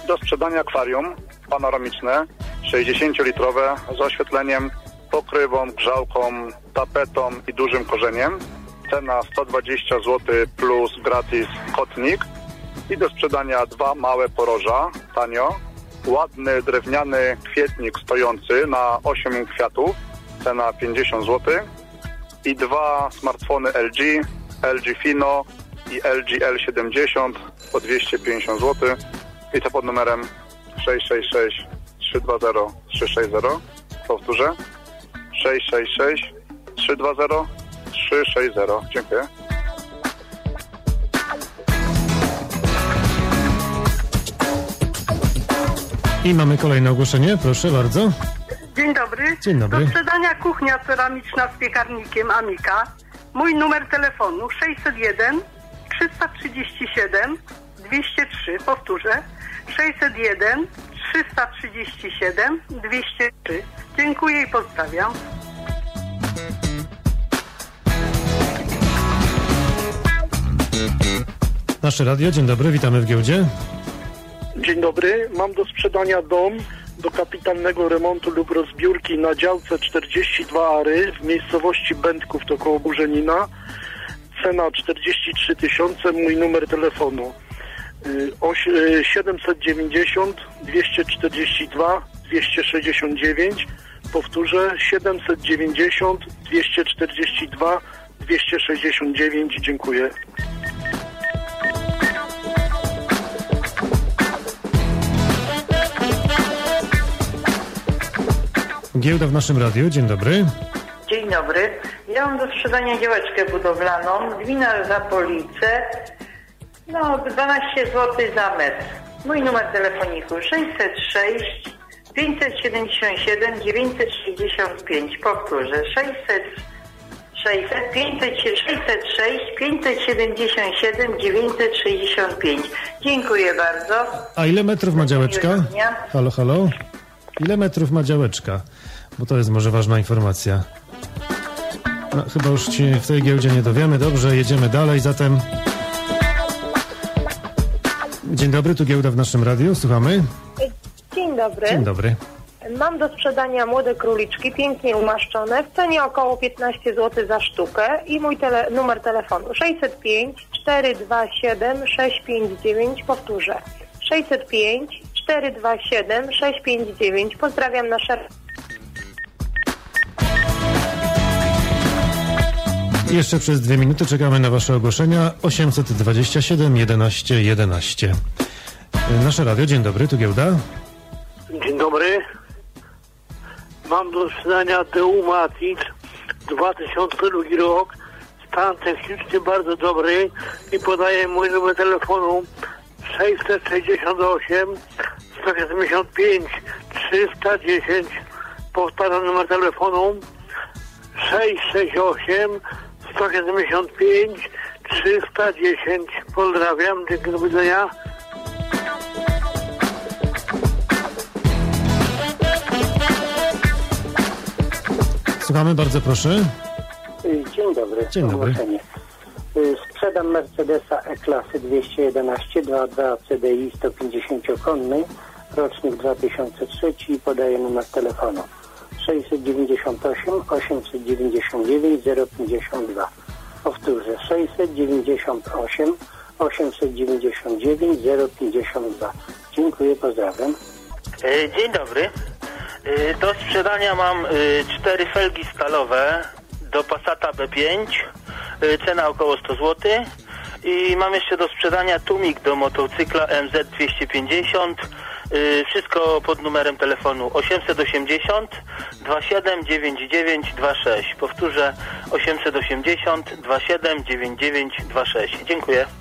Do sprzedania akwarium panoramiczne, 60-litrowe z oświetleniem, pokrywą, grzałką, tapetą i dużym korzeniem. Cena 120 zł plus gratis kotnik. I do sprzedania 2 małe poroża, tanio. Ładny drewniany kwietnik stojący na 8 kwiatów, cena 50 zł. I 2 smartfony LG Fino i LG L70 po 250 zł. I to pod numerem 666 320 360. Powtórzę. 666 320 360. Dziękuję. I mamy kolejne ogłoszenie, proszę bardzo. Dzień dobry. Dzień dobry. Do sprzedania kuchnia ceramiczna z piekarnikiem Amika. Mój numer telefonu 601 337 203. Powtórzę. 601 337 203. Dziękuję i pozdrawiam. Nasze radio, dzień dobry, witamy w giełdzie. Dzień dobry, mam do sprzedania dom do kapitalnego remontu lub rozbiórki na działce 42 Ary w miejscowości Będków, to koło Burzenina. Cena 43 000, mój numer telefonu 790 242 269. Powtórzę, 790 242 269. Dziękuję. Giełda w naszym radiu, dzień dobry. Dzień dobry. Ja mam do sprzedania działeczkę budowlaną, Gmina Zapolice, 12 zł za metr. Mój numer telefoniku 606 577 965. Powtórzę, 606 577 965. Dziękuję bardzo. A ile metrów ma działeczka? Halo, halo? Ile metrów ma działeczka? Bo to jest może ważna informacja. No, chyba już się w tej giełdzie nie dowiemy. Dobrze, jedziemy dalej, zatem... Dzień dobry, tu giełda w naszym radiu, słuchamy. Dzień dobry. Dzień dobry. Mam do sprzedania młode króliczki, pięknie umaszczone, w cenie około 15 zł za sztukę i mój numer telefonu 605 427 659, powtórzę, 605 427 659. Pozdrawiam nasze... Jeszcze przez 2 minuty czekamy na wasze ogłoszenia. 827 11 11. Nasze radio, dzień dobry, tu giełda. Dzień dobry. Mam do sprzedania Deumatic 2002 rok. Stan techniczny bardzo dobry i podaję mój numer telefonu 668 175 310. Powtarzam numer telefonu 668 175 310. Pozdrawiam, dzięki, do widzenia. Słuchamy, bardzo proszę. Dzień dobry. Dzień dobry. Sprzedam Mercedesa E-klasy 211 2.2 CDI 150-konny, rocznik 2003 i podaję numer telefonu 698 899 052. Powtórzę, 698 899 052. Dziękuję, pozdrawiam. Dzień dobry. Do sprzedania mam 4 felgi stalowe do Passata B5, cena około 100 zł. I mam jeszcze do sprzedania tłumik do motocykla MZ250, wszystko pod numerem telefonu 880 279926. Powtórzę, 880 279926. Dziękuję.